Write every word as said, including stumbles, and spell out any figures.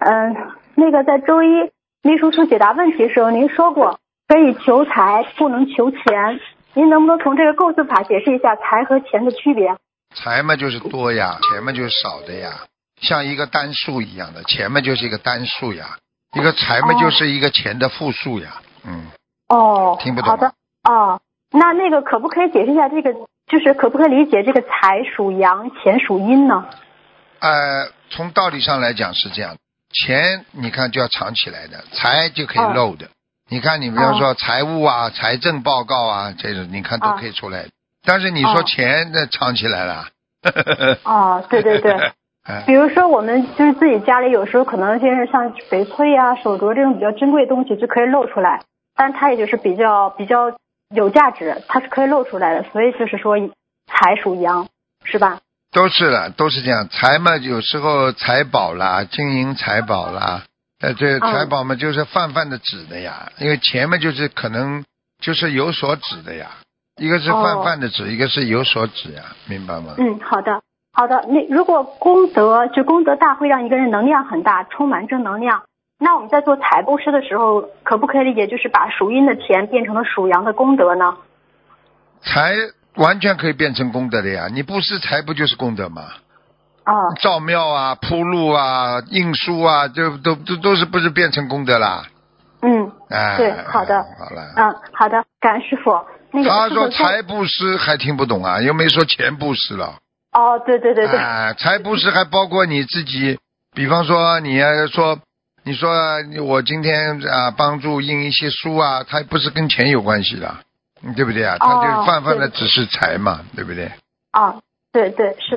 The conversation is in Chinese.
嗯，那个在周一秘书处解答问题的时候，您说过可以求财，不能求钱。您能不能从这个构思法解释一下财和钱的区别？ 财嘛就是多呀，钱嘛就是少的呀，像一个单数一样的，钱嘛就是一个单数呀，一个财嘛就是一个钱的复数呀。嗯。 哦， 听不懂。 好的。哦，那那个可不可以解释一下这个，就是可不可以理解这个财属阳，钱属阴呢？ 呃，从道理上来讲是这样，钱你看就要藏起来的，财就可以漏的。哦、你看你比方说财务啊、哦、财政报告啊，这种你看都可以出来的。哦、但是你说钱那藏起来了。 哦，对对对。比如说我们就是自己家里有时候可能就是像翡翠啊、手镯这种比较珍贵的东西就可以露出来，但它也就是比较比较有价值，它是可以露出来的，所以就是说财属阳，是吧？ 都是的，都是这样。财嘛，有时候财宝啦，金银财宝啦，呃，这财宝嘛就是泛泛的指的呀，嗯、因为钱嘛就是可能就是有所指的呀，一个是泛泛的指，哦、一个是有所指呀，明白吗？ 嗯，好的。好的，那如果功德就功德大会让一个人能量很大，充满正能量，那我们在做财布施的时候，可不可以理解就是把属阴的钱变成了属阳的功德呢？ 财完全可以变成功德的呀，你布施财不就是功德吗？ 哦， 造庙啊、铺路啊、印书啊，这都都都是不是变成功德啦？ 嗯， 哎， 对，好的， 好了， 嗯，好的，感恩师傅。那个他说财布施还听不懂啊，又没说钱布施了。 哦，对对对对。 哎，财布施还包括你自己，比方说你说，你说我今天啊帮助印一些书啊，它不是跟钱有关系的，对不对啊？它就泛泛的只是财嘛，对不对？ 哦，对对是。